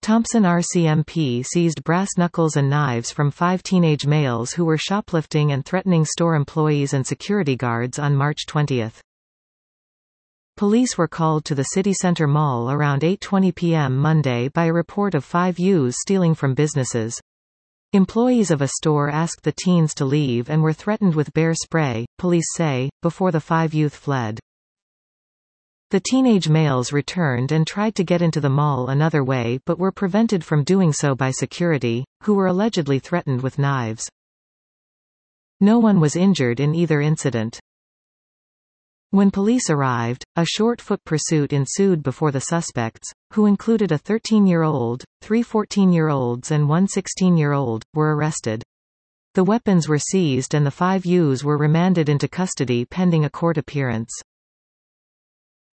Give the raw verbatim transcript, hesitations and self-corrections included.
Thompson R C M P seized brass knuckles and knives from five teenage males who were shoplifting and threatening store employees and security guards on March twentieth. Police were called to the City Center Mall around eight twenty p m Monday by a report of five youths stealing from businesses. Employees of a store asked the teens to leave and were threatened with bear spray, police say, before the five youth fled. The teenage males returned and tried to get into the mall another way but were prevented from doing so by security, who were allegedly threatened with knives. No one was injured in either incident. When police arrived, a short-foot pursuit ensued before the suspects, who included a thirteen-year-old, three fourteen-year-olds and one sixteen-year-old, were arrested. The weapons were seized and the five youths were remanded into custody pending a court appearance.